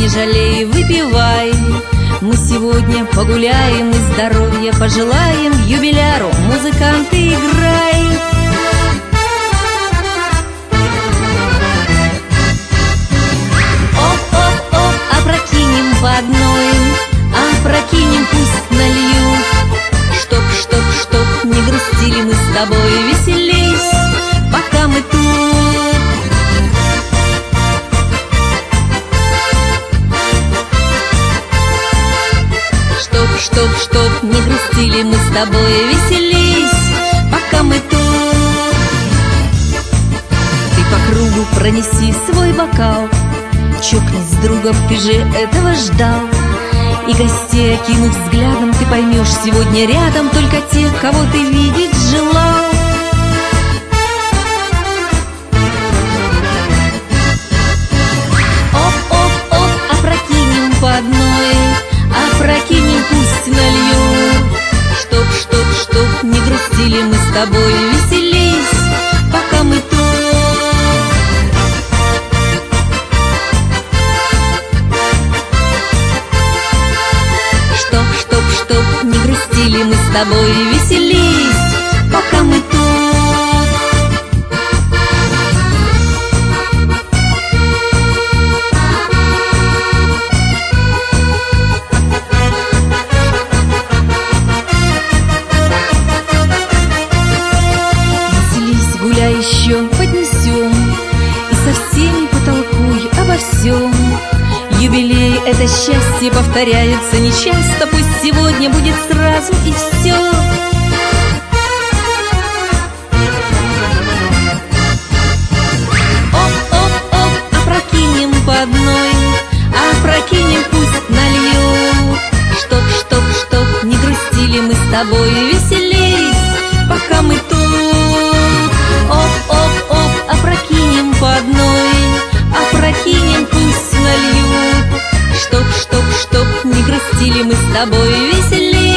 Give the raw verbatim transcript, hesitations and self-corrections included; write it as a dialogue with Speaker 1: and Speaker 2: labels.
Speaker 1: жалей, выпивай. Мы сегодня погуляем и здоровья пожелаем юбиляру. Музыканты, играй. Оп-оп-оп, опрокинем по одной, опрокинем, пусть нальют. Чтоб, чтоб, чтоб не грустили мы с тобой, веселись, пока мы тут. Чтоб, чтоб, чтоб не грустили мы с тобой, веселись, пока мы тут. Ты по кругу пронеси свой бокал, чокнись с другом, ты же этого ждал. И гостей окинув взглядом, ты поймешь, сегодня рядом только тех, кого ты видеть желал. Оп-оп-оп, опрокинем по одной, опрокинем, пусть нальют. Чтоб, чтоб, чтоб не грустили мы с тобой, веселись, пока мы тут. Чтоб, чтоб, чтоб не грустили мы с тобой, веселись, пока мы тут. Веселись, гуляй еще, поднесем, и со всеми потолкуй обо всем. Юбилей — это счастье, повторяется нечасто, пусть сегодня будет сразу и все. Оп-оп-оп, опрокинем по одной, опрокинем, пусть нальют. Чтоб, чтоб, чтоб не грустили мы с тобой, веселись, пока мы тут. Оп-оп-оп, опрокинем по одной, опрокинем, пусть нальют. Чтоб, чтоб, чтоб не грустили мы с тобой, веселись.